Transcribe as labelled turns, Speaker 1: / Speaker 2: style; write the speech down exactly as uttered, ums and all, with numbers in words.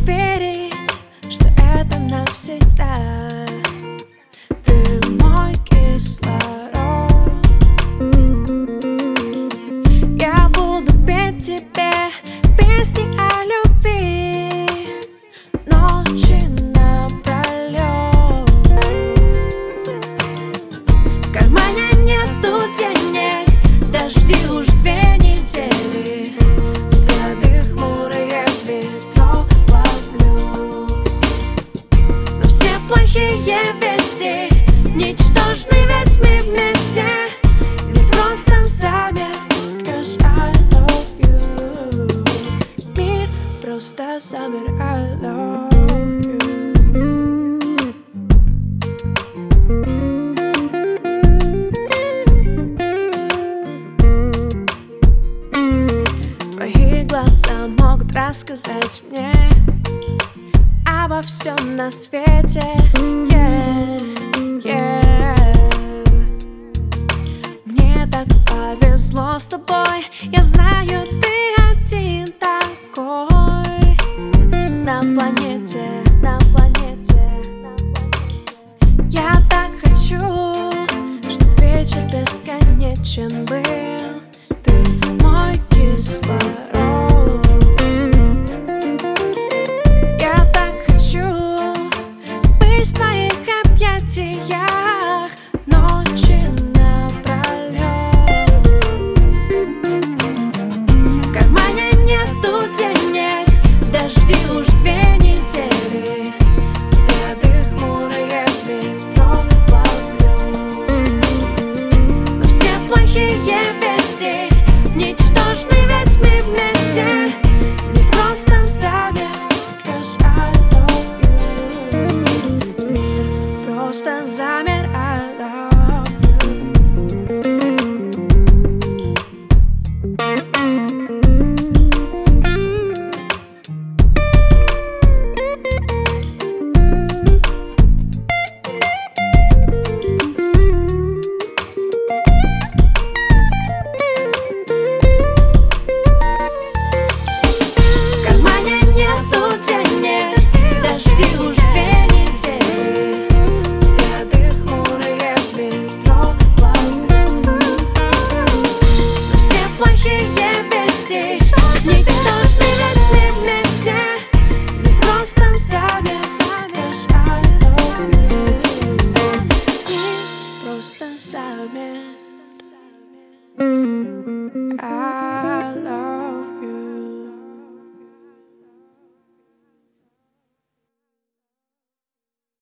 Speaker 1: верить, что это навсегда. Ты мой кислород. Я буду петь тебе песни о любви ночи напролёт. В кармане нету денег, дожди уж две недели. Взгляды хмурые в метро ловлю. Но все плохие вести ничтожны, ведь мы вместе. Или просто замер, 'cause I love you. Мир просто замер, I love you. Твои глаза могут рассказать мне обо всем на свете, yeah, yeah. Мне так повезло с тобой, я знаю, ты один такой на планете, на планете. Я так хочу, чтоб вечер бесконечен был. Ты мой кислород. Я так хочу быть в твоих объятиях ночи напролёт. В кармане нету денег, дожди уж две недели. Взгляды хмурые в метро ловлю. Но все плохие вести ничтожны, ведь мы вместе. Не просто замер, 'cause I love you. Мир просто замер, I love you. В кармане нету денег, дожди уж две недели. Взгляды хмурые в метро ловлю. Но все плохие вести ничтожны, ведь мы вместе. Не просто замер, замер, I love you. Мир просто замер.